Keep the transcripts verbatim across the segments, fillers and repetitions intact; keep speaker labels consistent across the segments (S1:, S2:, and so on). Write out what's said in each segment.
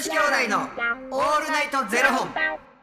S1: 子兄弟のオールナイトゼロ本。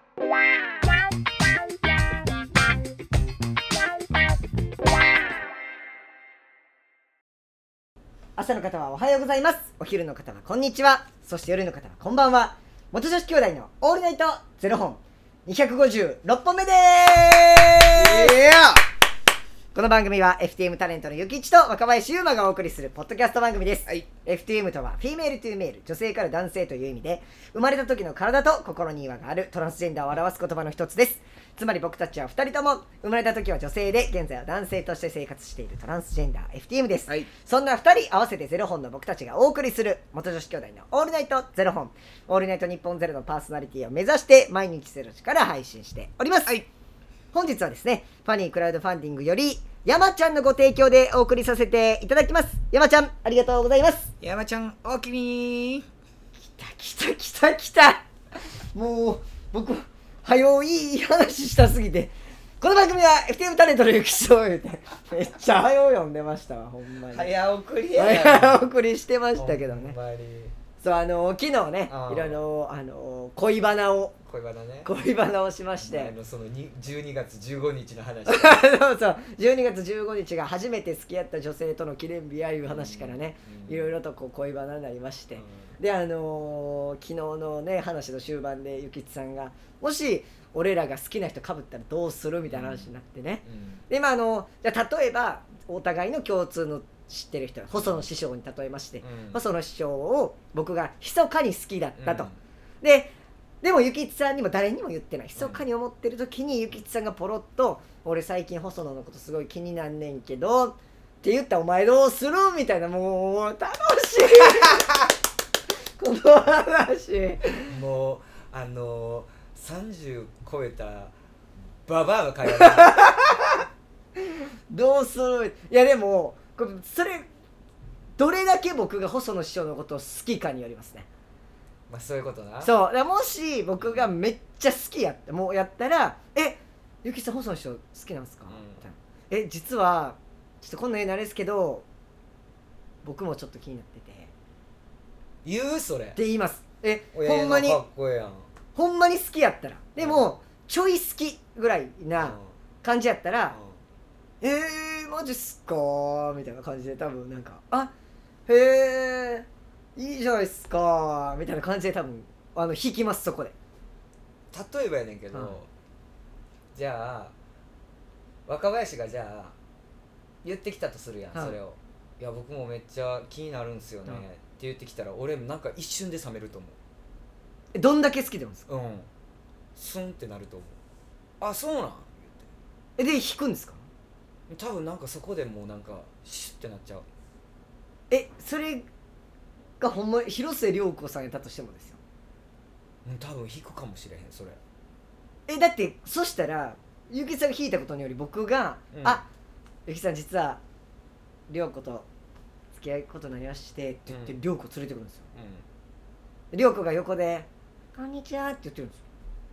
S2: 朝の方はおはようございます。お昼の方はこんにちは。そして夜の方はこんばんは。元女子兄弟のオールナイトゼロ本にひゃくごじゅうろっぽんめでーす。この番組は エフティーエム タレントのゆきちと若林優馬がお送りするポッドキャスト番組です、はい、エフティーエム とはフィメールトゥーメール、女性から男性という意味で、生まれた時の体と心に違和があるトランスジェンダーを表す言葉の一つです。つまり僕たちはふたりとも生まれた時は女性で現在は男性として生活しているトランスジェンダー エフティーエム です、はい、そんなふたり合わせてゼロ本の僕たちがお送りする元女子兄弟のオールナイトゼロ本、オールナイト日本ゼロのパーソナリティを目指して毎日ゼロ時から配信しております、はい、本日はですね、ファニークラウドファンディングより山ちゃんのご提供でお送りさせていただきます。山ちゃんありがとうございます。
S1: 山ちゃんおおきに。
S2: きたきたきたきた。もう僕はよいい話したすぎて、この番組は エフティーエム タレントのゆきちと言うてめっちゃはよ読んでましたわ。ほんまに
S1: 早送りや
S2: 早送りしてましたけどね。
S1: ほんまに
S2: そう、あの昨日ね、いろいろあの恋バナを
S1: 恋バナね
S2: 恋バナをしまして、
S1: あのそのじゅうにがつじゅうごにちの話
S2: そうそう、じゅうにがつじゅうごにちが初めて付き合った女性との記念日やいう話からね、いろいろとこう恋バナになりまして、うん、であのー、昨日のね話の終盤でゆきつさんがもし俺らが好きな人被ったらどうするみたいな話になってね、うんうん、でまああのじゃあ例えばお互いの共通の知ってる人、細野師匠に例えまして、うん、細野師匠を僕が密かに好きだったと、うん、ででもゆきつさんにも誰にも言ってない、密かに思ってる時にゆきつさんがポロッと俺最近細野のことすごい気になんねんけどって言ったらお前どうするみたいな、もう楽しいこの話
S1: もうあのー、さんじゅう超えたババアの会話
S2: どうする。いやでもこれそれどれだけ僕が細野師匠のことを好きかによりますね。
S1: まあそういうことな。
S2: そうだ、もし僕がめっちゃ好きやったもうやったら、えゆきさん細野師匠好きなんですか、うん、みたいな、え実はちょっとこんなになれですけど僕もちょっと気になってて
S1: 言うそれ
S2: って言います。え
S1: ほんまにかっこええやん。
S2: ほんまに好きやったら、でも、うん、ちょい好きぐらいな感じやったら、うん、えーマジっすかーみたいな感じで多分なんかあへえいいじゃないっすかみたいな感じで多分あの引きます。そこで
S1: 例えばやねんけど、うん、じゃあ若林がじゃあ言ってきたとするやん、うん、それをいや僕もめっちゃ気になるんすよね、うん、って言ってきたら俺なんか一瞬で冷めると思う。
S2: えどんだけ好きでもですか。
S1: うんスンってなると思う。あそうなん言って
S2: えで引くんですか。
S1: 多分なんかそこでもうなんかシュッてなっちゃう。
S2: えそれがほんま広末涼子さんやったとしてもですよ。
S1: 多分引くかもしれへんそれ。
S2: えだってそしたらゆきさんが引いたことにより僕が、うん、あゆきさん実は涼子と付き合うことになりましてって言って涼子、うん、連れてくるんですよ。涼子が横でこんにちはって言ってるんですよ。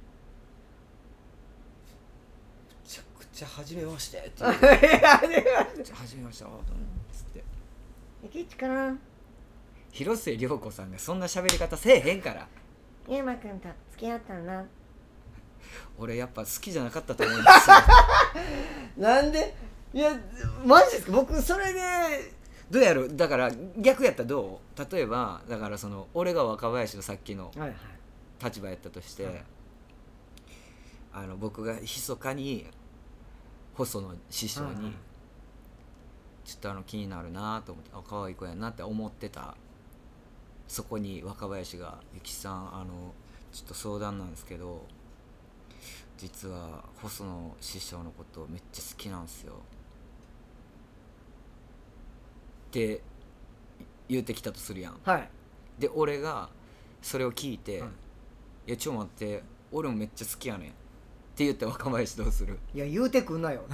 S1: めちゃくちゃ初めましてって言って初めましてあつって
S2: ゆきちかな、
S1: 広末涼子さんがそんな喋り方せえへんから。
S2: ゆうまくんと付き合ったんだ。
S1: 俺やっぱ好きじゃなかったと思うんですよ
S2: なんで。いやマジですか。僕それで
S1: どうやる。だから逆やったらどう。例えばだからその俺が若林のさっきの立場やったとして、はいはい、あの僕が密かに細野師匠に、はいはい、ちょっとあの気になるなと思って、あ可愛い子やなって思ってたそこに若林がゆきさんあのちょっと相談なんですけど実は細野師匠のことめっちゃ好きなんですよって言ってきたとするやん、
S2: はい、
S1: で俺がそれを聞いて、はい、いやちょっと待って俺もめっちゃ好きやねんって言って若林どうする。
S2: いや言うてくんなよ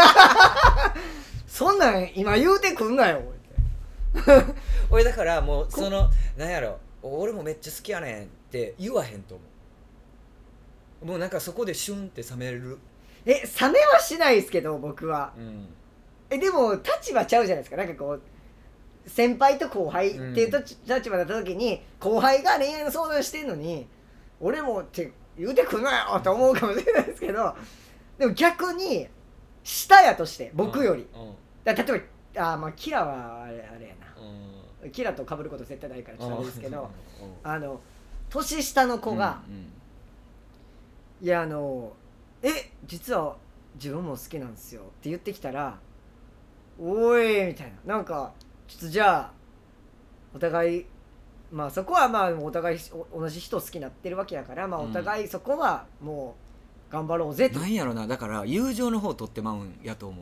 S2: そんなん今言うてくんなよ
S1: 俺だからもうそのなんやろ俺もめっちゃ好きやねんって言わへんと思う。もうなんかそこでシュンって冷める。
S2: え冷めはしないですけど僕は、
S1: うん、
S2: えでも立場ちゃうじゃないですか。なんかこう先輩と後輩っていう立場だった時に、後輩が恋愛の相談してんのに俺もって言うてくんなよと思うかもしれないですけど、でも逆に下やとして僕より、うんうん、だ例えばあまあキラはあれあれやな、うん、キラと被ること絶対ないからちょっとあれですけど、うん、あの年下の子が、うんうん、いやあのえ実は自分も好きなんですよって言ってきたら、おいみたいな、なんかちょっとじゃあお互いまあそこはまあお互い同じ人好きになってるわけやから、まあお互いそこはもう頑張ろうぜと、
S1: なんやろな、だから友情の方取ってまうんやと思う。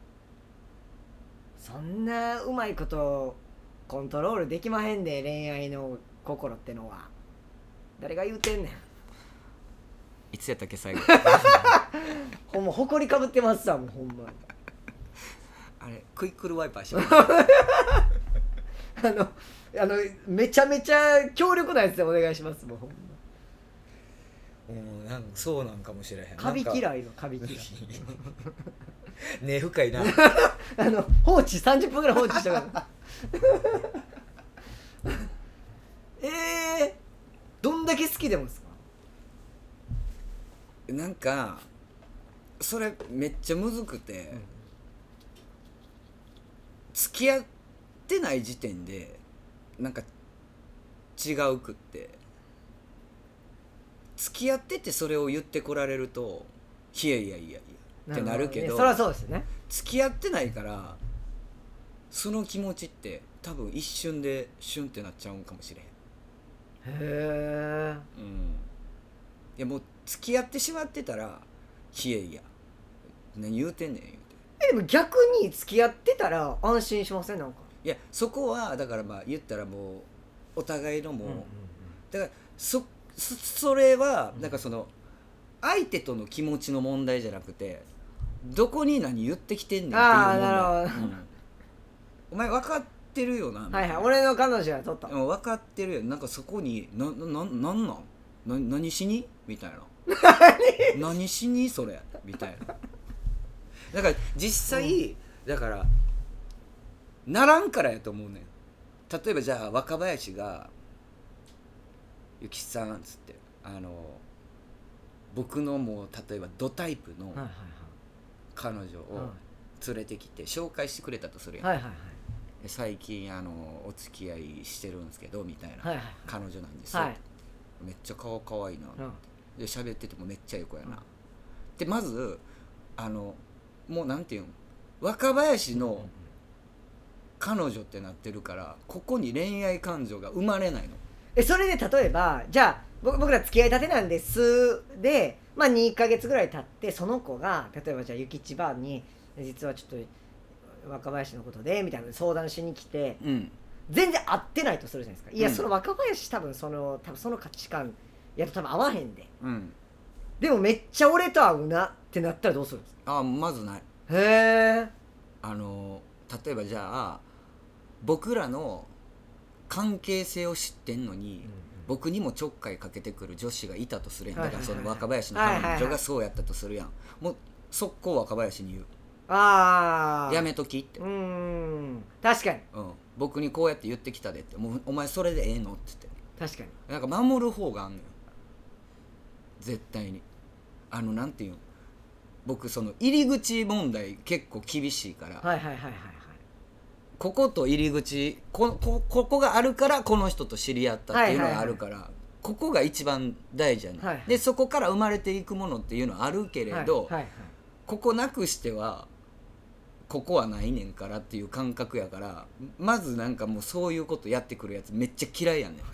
S2: そんなうまいことコントロールできまへんで、恋愛の心ってのは。誰が言うてんねん。
S1: いつやったっけ最後
S2: ほんま誇りかぶってますわ、もうほんまに。
S1: あれクイックルワイパーしよう
S2: あのあのめちゃめちゃ強力なやつでお願いします。もうほんま
S1: うん、なんかそうなんかもしれへん。
S2: カビ嫌いのカビ嫌い
S1: 根深いな
S2: あの放置さんじゅっぷんぐらい放置したからえー、どんだけ好きでもですか？
S1: なんかそれめっちゃむずくて、うん、付き合ってない時点でなんか違うくって、付き合っててそれを言ってこられるといやいやいやいやってなるけど、
S2: そりゃそうですよね。
S1: 付き合ってないからその気持ちって多分一瞬でシュンってなっちゃうんかもしれへん。
S2: へえ、
S1: うん、いやもう付き合ってしまってたらいやいや何言うてんねん言うて。
S2: えでも逆に付き合ってたら安心しません？なんか
S1: いやそこはだからまあ言ったらもうお互いのもう、うんうんうん、だからそそ, それはなんかその相手との気持ちの問題じゃなくて、どこに何言ってきてんねんっていう問題。あーなるほど、うん、お前分かってるよな。
S2: はいはい、俺の彼女はとった
S1: 分かってるよ。なんかそこになななんなんな何しにみたいな何しにそれみたいな。だから実際、うん、だからならんからやと思うねん。例えばじゃあ若林がゆきさんっつってあの僕のもう例えばドタイプの彼女を連れてきて紹介してくれたとするやん、はいはいはい、最近あのお付き合いしてるんですけどみたいな、はいはい、彼女なんですよ、はい、めっちゃ顔かわいいなって、うん、で喋っててもめっちゃいい子やな、うん、でまずあのもうなんていうの若林の彼女ってなってるからここに恋愛感情が生まれないの。
S2: えそれで例えばじゃあ僕ら付き合いたてなんですで、まあ、にかげつぐらい経ってその子が例えばじゃあゆきちばんに実はちょっと若林のことでみたいな相談しに来て、うん、全然合ってないとするじゃないですか。いや、うん、その若林多分その多分その価値観やと多分合わへんで、うん、でもめっちゃ俺と合うなってなったらどうするんですか？
S1: あまずない。
S2: へえ。
S1: あの例えばじゃあ僕らの関係性を知ってんのに、うんうん、僕にもちょっかいかけてくる女子がいたとするやん。だからその若林の彼女がそうやったとするやん。もう速攻若林に言う。ああ。やめときって。
S2: うーん。確かに。
S1: うん。僕にこうやって言ってきたでって。もうお前それでええのって言って。
S2: 確かに。
S1: なんか守る方があんのよ。絶対に。あのなんていうの。僕その入り口問題結構厳しいから。
S2: はいはいはいはい。
S1: ここと入り口 こ, こ, ここがあるからこの人と知り合ったっていうのがあるから、はいはいはい、ここが一番大事じゃない、はいはい、でそこから生まれていくものっていうのはあるけれど、はいはいはい、ここなくしてはここはないねんからっていう感覚やから、まずなんかもうそういうことやってくるやつめっちゃ嫌いやねん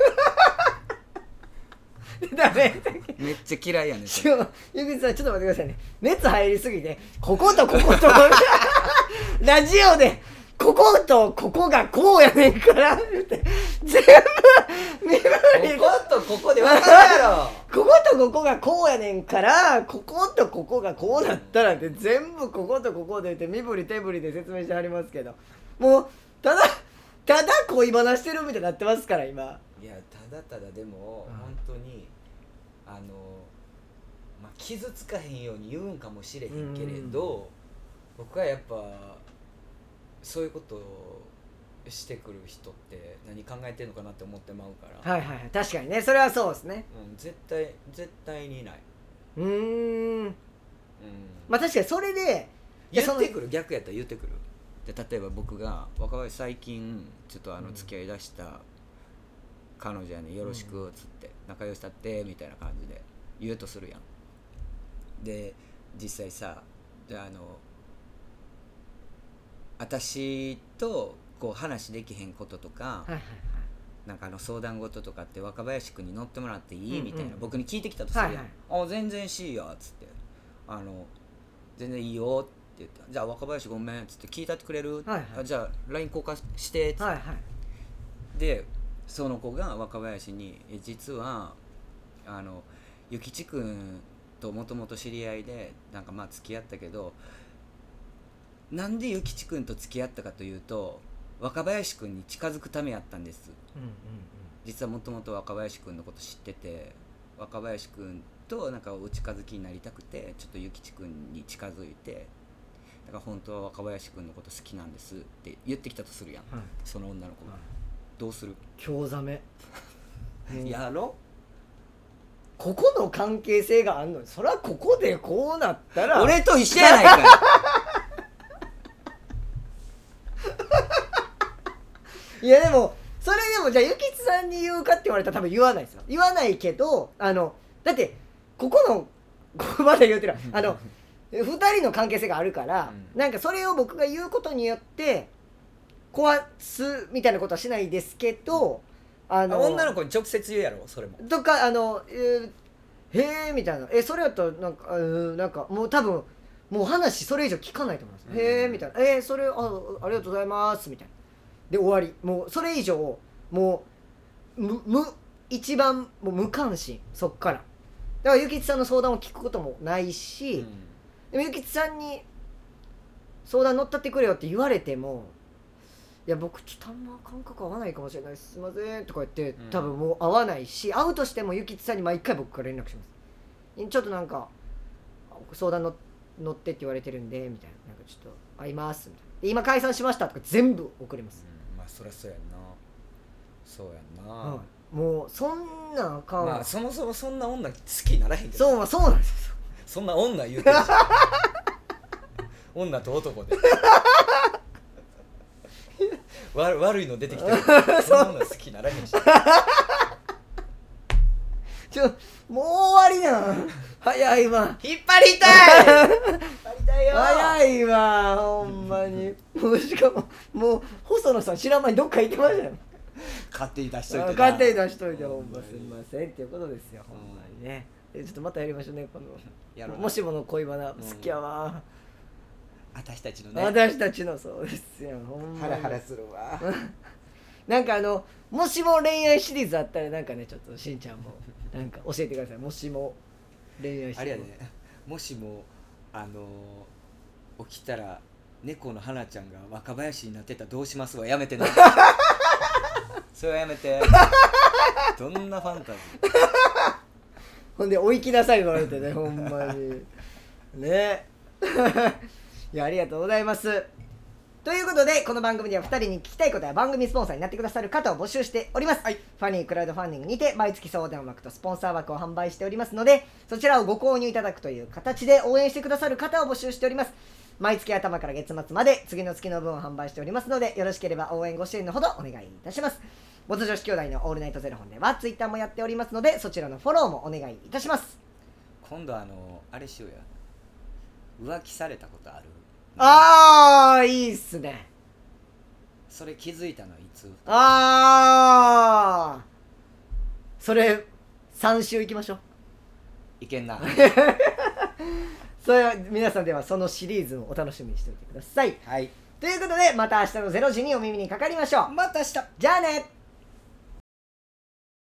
S2: ダメ
S1: めっちゃ嫌いやねん。
S2: ゆきさんちょっと待ってくださいね。熱入りすぎてこことこことラジオでこことここがこうやねんからって全部身振り
S1: こことここで分かるやろ
S2: こことここがこうやねんからこことここがこうなったらって全部こことここでって身振り手振りで説明してはりますけど、もうただただ恋バナしてるみたいになってますから今。
S1: いやただただでも、うん、本当にあの、まあ、傷つかへんように言うんかもしれへんけれど、うん、僕はやっぱそういうことしてくる人って何考えてんのかなって思ってまうから、
S2: はいはいはい、確かにね、それはそうですね。
S1: うん、絶対絶対にない。
S2: うーん、
S1: うん、
S2: まあ確かにそれで
S1: 言ってくる、逆やったら言ってくる。で例えば僕が若林最近ちょっとあの付き合いだした彼女やね、よろしくっつって、うん、仲良しだってみたいな感じで言うとするやん。で実際さ、であの私とこう話できへんこととか、はいはいはい、なんかあの相談事とかって若林くんに乗ってもらっていい、うんうん、みたいな僕に聞いてきたとするやん、はいはい、あ全然しいやっつって、あの全然いいよって言って、じゃあ若林ごめんっつって聞いたってくれる、はいはい、あじゃあ ライン 交換してっつって、はいはい、でその子が若林にえ実はあのゆきちくんともともと知り合いでなんかまあ付き合ったけど、なんでゆきちくんと付き合ったかというと若林くんに近づくためやったんです、うんうんうん、実はもともと若林くんのこと知ってて、若林くんとなんかお近づきになりたくてちょっとゆきちくんに近づいて、だから本当は若林くんのこと好きなんですって言ってきたとするやん、はい、その女の子が、はい、どうする？
S2: 興ざめ
S1: やろ？
S2: ここの関係性があんのに、そりゃここでこうなったら
S1: 俺と一緒やないかい
S2: いやでもそれでもじゃあゆきつさんに言うかって言われたら多分言わないですよ。言わないけど、あのだってここのここまで言うてるあのふたりの関係性があるから、うん、なんかそれを僕が言うことによって壊すみたいなことはしないですけど、
S1: あの女の子に直接言うやろそれも
S2: とか、あのえー、へえみたいな、えそれやったらなんか、なんかもう多分もう話それ以上聞かないと思います、うん、へえみたいな、えー、それ あ, ありがとうございますみたいなで終わり。もうそれ以上もうむむ一番もう無関心、そっからだからゆきつさんの相談を聞くこともないし、うん、でもゆきつさんに相談乗ったってくれよって言われても、いや僕ちょっとあんま感覚合わないかもしれないすいませんとか言って多分もう合わないし、会うとしてもゆきつさんに毎回僕から連絡します。ちょっとなんか相談の乗ってって言われてるんでみたいな、なんかちょっと会いますみたいな、で今解散しましたとか全部送ります、
S1: うん、まあそりゃそうやんな、そうやんな、
S2: うん、もうそんな顔、
S1: まあそもそもそんな女好きにならへんけど、
S2: そう、まあ、そうなんですよ、
S1: そんな女言うてるし女と男で悪, 悪いの出てきてるそんな女好きにならへんし
S2: ちょもう終わりな早いわ、
S1: 引っ張りたい引っ張
S2: りたいよ、早いわほんまにもうしかももう細野さん知らん間にどっか行ってましたよ
S1: 勝手に出しといてな、
S2: 勝手に出しといてほんますみませんっていうことですよ、ほんまにね。ちょっとまたやりましょうねこのやろうもしもの恋バナ、好きやわ、
S1: 私たちのね、
S2: 私たちの、そうですよ、ほんまに
S1: ハラハラするわ
S2: なんかあのもしも恋愛シリーズあったらなんかね、ちょっとしんちゃんもなんか教えてください。もしも恋愛シリーズ、
S1: あれやね、もしもあの起きたら猫の花ちゃんが若林になってたらどうしますわ、やめてなそれはやめてどんなファンタジー
S2: ほんで追いきなさい言われてねほんまにねいやありがとうございます。ということでこの番組ではふたりに聞きたいことや番組スポンサーになってくださる方を募集しております、はい、ファニークラウドファンディングにて毎月相談枠とスポンサー枠を販売しておりますので、そちらをご購入いただくという形で応援してくださる方を募集しております。毎月頭から月末まで次の月の分を販売しておりますので、よろしければ応援ご支援のほどお願いいたします。元女子兄弟のオールナイトゼロ本ではツイッターもやっておりますので、そちらのフォローもお願いいたします。
S1: 今度あのあれしようや、浮気されたことある？
S2: あーいいっすね。
S1: それ気づいたのはいつ？
S2: あーそれさん週いきましょう。
S1: いけんな
S2: それは皆さんではそのシリーズをお楽しみにしておいてください。
S1: はい、
S2: ということでまた明日のれいじにお耳にかかりましょう。
S1: また明日、
S2: じゃあね。